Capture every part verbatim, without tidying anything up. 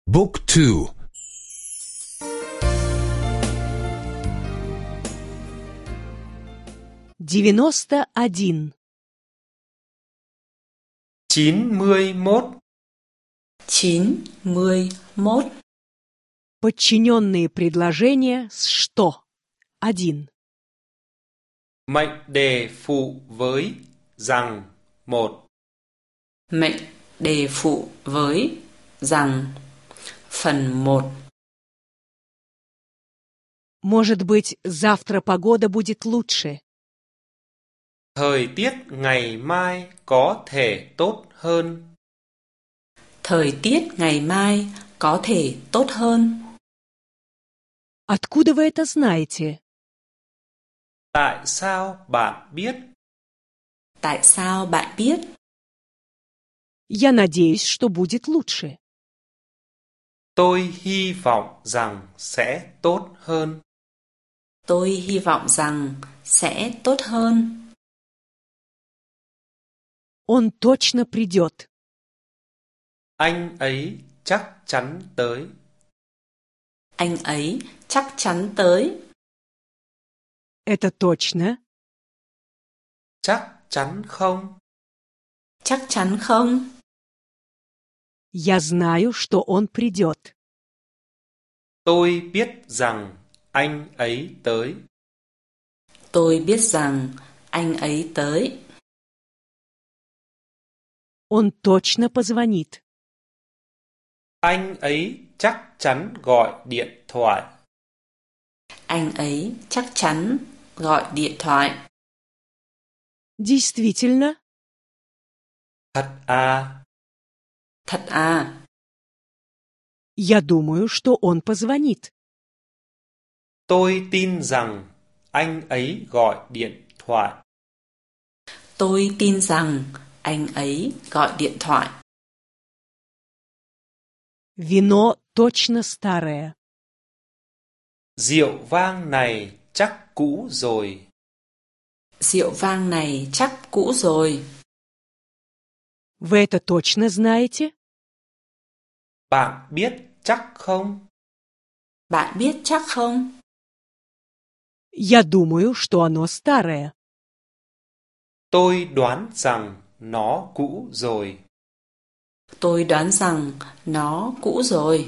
Book two. девяносто один. chín mươi mốt. chín mươi mốt. Подчиненные предложения с что? один. Mệnh đề phụ với rằng một. Mệnh đề phụ với rằng phần một. Может быть, завтра погода будет лучше. Thời tiết ngày mai có thể tốt hơn. Thời tiết ngày mai có thể tốt hơn. Откуда вы это знаете? Tại sao bạn biết? Tại sao bạn biết? Я надеюсь, что будет лучше. Tôi hy vọng rằng sẽ tốt hơn. Tôi hy vọng rằng sẽ tốt hơn. Он точно придет. Anh ấy chắc chắn tới. Anh ấy chắc chắn tới. Это точно? Chắc chắn không? Chắc chắn không? Я знаю, что он придет. Tôi biết rằng anh ấy tới. Tôi biết rằng anh ấy tới. Он точно позвонит. Anh ấy chắc chắn gọi điện thoại. Anh ấy chắc chắn gọi điện thoại. Действительно? Thật à? Thật à? Я думаю, что он позвонит. Tôi tin rằng anh ấy gọi điện thoại. Tôi tin rằng anh ấy gọi điện thoại. Вино точно старое. Rượu vang này chắc cũ rồi. Rượu vang này chắc cũ rồi. Вы это точно знаете? Bạn biết chắc không? Bạn biết chắc không? Я думаю, что оно старое. Tôi đoán rằng nó cũ rồi. Tôi đoán rằng nó cũ rồi.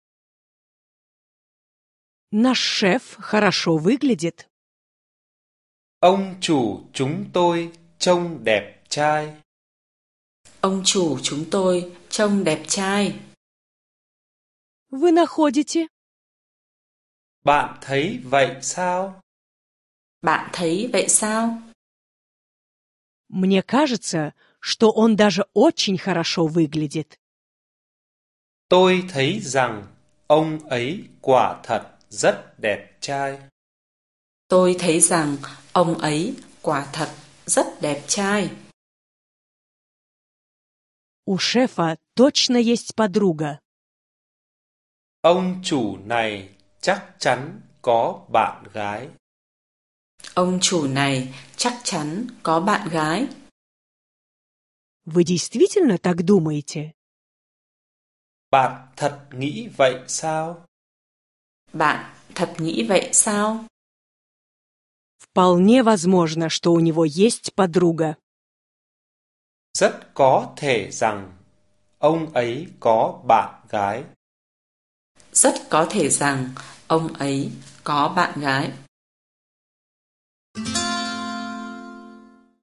Наш шеф хорошо выглядит. Ông chủ chúng tôi trông đẹp trai. Ông chủ chúng tôi trông đẹp trai. Вы находите? Bạn thấy vậy sao? Bạn thấy vậy sao? Мне кажется, что он даже очень хорошо выглядит. Tôi thấy rằng ông ấy quả thật rất đẹp trai. Tôi thấy rằng ông ấy quả thật rất đẹp trai. У шефа точно есть подруга. Ông chủ này chắc chắn có bạn gái. Ông chủ này chắc chắn có bạn gái. Вы действительно так думаете? Bạn thật nghĩ vậy sao? Bạn thật nghĩ vậy sao? Вполне возможно, что у него есть подруга. Rất có thể rằng ông ấy có bạn gái. Rất có thể rằng ông ấy có bạn gái.